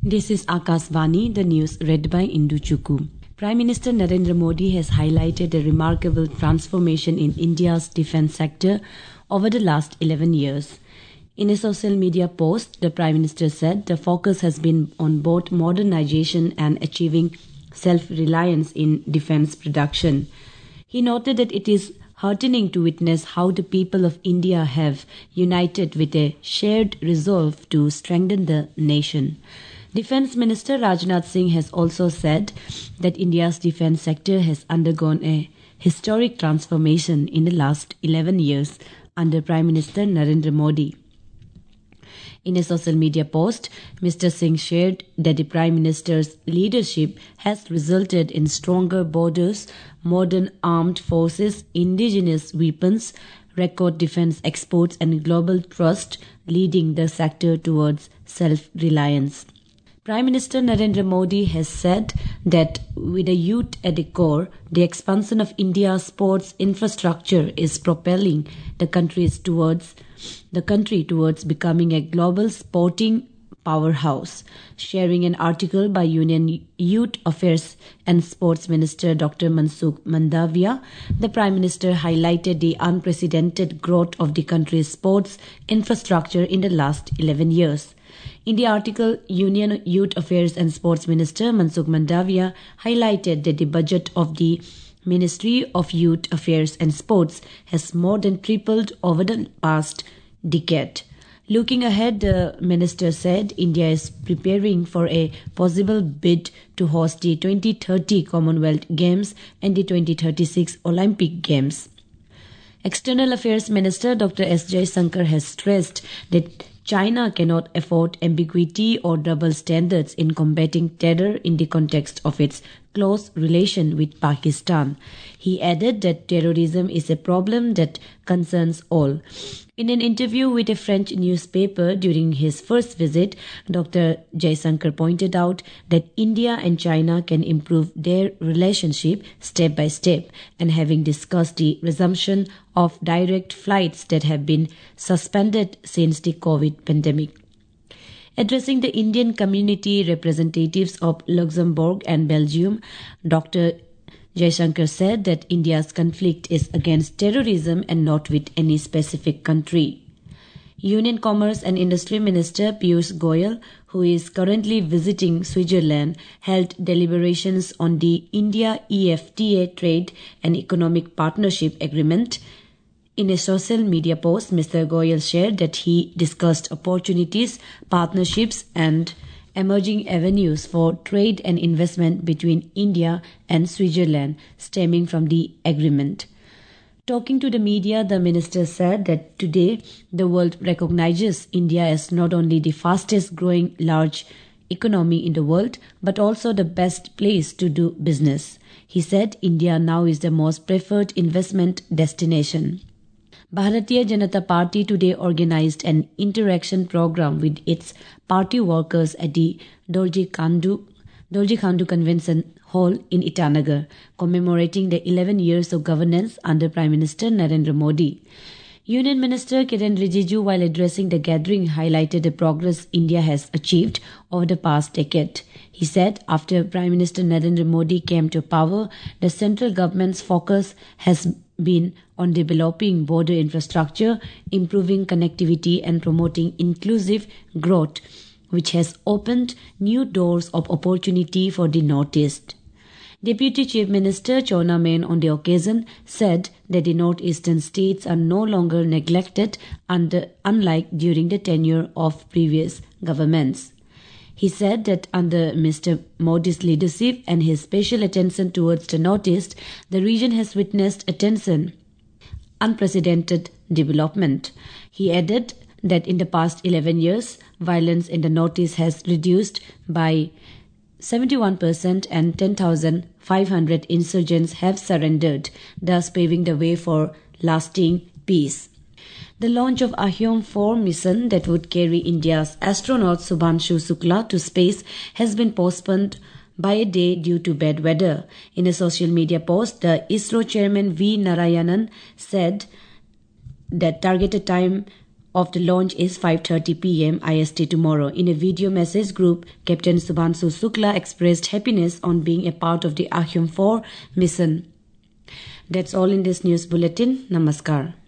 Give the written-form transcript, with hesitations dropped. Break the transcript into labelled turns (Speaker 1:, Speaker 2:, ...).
Speaker 1: This is Akasvani, the news read by Indu Chukku. Prime Minister Narendra Modi has highlighted a remarkable transformation in India's defence sector over the last 11 years. In a social media post, the Prime Minister said the focus has been on both modernization and achieving self-reliance in defence production. He noted that it is heartening to witness how the people of India have united with a shared resolve to strengthen the nation. Defence Minister Rajnath Singh has also said that India's defence sector has undergone a historic transformation in the last 11 years under Prime Minister Narendra Modi. In a social media post, Mr. Singh shared that the Prime Minister's leadership has resulted in stronger borders, modern armed forces, indigenous weapons, record defence exports and global trust, leading the sector towards self-reliance. Prime Minister Narendra Modi has said that with the youth at the core, the expansion of India's sports infrastructure is propelling the country towards becoming a global sporting powerhouse. Sharing an article by Union Youth Affairs and Sports Minister Dr. Mansukh Mandavia, the Prime Minister highlighted the unprecedented growth of the country's sports infrastructure in the last 11 years. In the article, Union Youth Affairs and Sports Minister Mansukh Mandavia highlighted that the budget of the Ministry of Youth Affairs and Sports has more than tripled over the past decade. Looking ahead, the minister said India is preparing for a possible bid to host the 2030 Commonwealth Games and the 2036 Olympic Games. External Affairs Minister Dr. S. Jaishankar has stressed that China cannot afford ambiguity or double standards in combating terror in the context of its close relation with Pakistan. He added that terrorism is a problem that concerns all. In an interview with a French newspaper during his first visit, Dr. Jaishankar pointed out that India and China can improve their relationship step by step, and having discussed the resumption of direct flights that have been suspended since the COVID pandemic. Addressing the Indian community representatives of Luxembourg and Belgium, Dr. Jaishankar said that India's conflict is against terrorism and not with any specific country. Union Commerce and Industry Minister Piyush Goyal, who is currently visiting Switzerland, held deliberations on the India-EFTA Trade and Economic Partnership Agreement. In a social media post, Mr. Goyal shared that he discussed opportunities, partnerships and emerging avenues for trade and investment between India and Switzerland stemming from the agreement. Talking to the media, the minister said that today the world recognizes India as not only the fastest growing large economy in the world, but also the best place to do business. He said India now is the most preferred investment destination. Bharatiya Janata Party today organized an interaction program with its party workers at the Dorji Khandu Convention Hall in Itanagar, commemorating the 11 years of governance under Prime Minister Narendra Modi. Union Minister Kiren Rijiju, while addressing the gathering, highlighted the progress India has achieved over the past decade. He said after Prime Minister Narendra Modi came to power, the central government's focus has been on developing border infrastructure, improving connectivity and promoting inclusive growth, which has opened new doors of opportunity for the Northeast. Deputy Chief Minister Chona Main on the occasion said that the northeastern states are no longer neglected unlike during the tenure of previous governments. He said that under Mr. Modi's leadership and his special attention towards the Northeast, the region has witnessed unprecedented development. He added that in the past 11 years, violence in the Northeast has reduced by 71% and 10,500 insurgents have surrendered, thus paving the way for lasting peace. The launch of Ahyom-4 mission that would carry India's astronaut Subhanshu Shukla to space has been postponed by a day due to bad weather. In a social media post, the ISRO chairman V. Narayanan said that targeted time of the launch is 5:30 p.m. IST tomorrow. In a video message group, Captain Subhanshu Shukla expressed happiness on being a part of the Arhyam 4 mission. That's all in this news bulletin. Namaskar.